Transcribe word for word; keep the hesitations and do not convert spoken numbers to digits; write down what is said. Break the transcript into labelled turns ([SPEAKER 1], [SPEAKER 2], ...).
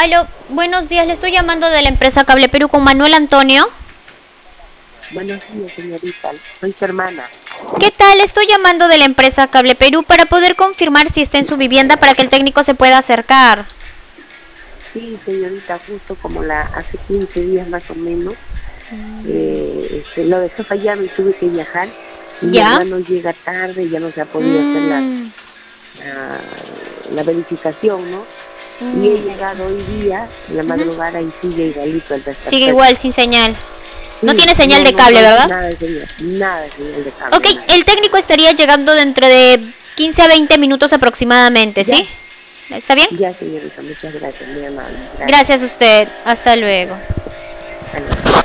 [SPEAKER 1] Aló, buenos días, le estoy llamando de la empresa Cable Perú con Manuel Antonio.
[SPEAKER 2] Buenos días, señorita. Soy su hermana.
[SPEAKER 1] ¿Qué tal? Estoy llamando de la empresa Cable Perú para poder confirmar si está en su vivienda para que el técnico se pueda acercar.
[SPEAKER 2] Sí, señorita, justo como la hace quince días más o menos, eh, este, lo dejé fallado y tuve que viajar. Y mi
[SPEAKER 1] ¿Ya?
[SPEAKER 2] hermano llega tarde y ya no se ha podido hacer la,
[SPEAKER 1] Mm,
[SPEAKER 2] la, la verificación, ¿no? Y he
[SPEAKER 1] mm,
[SPEAKER 2] llegado hoy día, en la
[SPEAKER 1] ujú.
[SPEAKER 2] madrugada, y sigue igualito el
[SPEAKER 1] Sigue
[SPEAKER 2] desperfecto.
[SPEAKER 1] igual, sin señal. No
[SPEAKER 2] Sí,
[SPEAKER 1] tiene señal
[SPEAKER 2] no,
[SPEAKER 1] de
[SPEAKER 2] no, no
[SPEAKER 1] cable,
[SPEAKER 2] hay
[SPEAKER 1] ¿verdad?
[SPEAKER 2] nada de señal, nada de señal de
[SPEAKER 1] Ok,
[SPEAKER 2] cable, nada.
[SPEAKER 1] el técnico estaría llegando dentro de quince a veinte minutos aproximadamente, ¿sí?
[SPEAKER 2] Ya,
[SPEAKER 1] ¿Está bien?
[SPEAKER 2] ya, señorita, muchas gracias, muy amable. Gracias.
[SPEAKER 1] Gracias a usted. Hasta luego.
[SPEAKER 2] Hasta luego.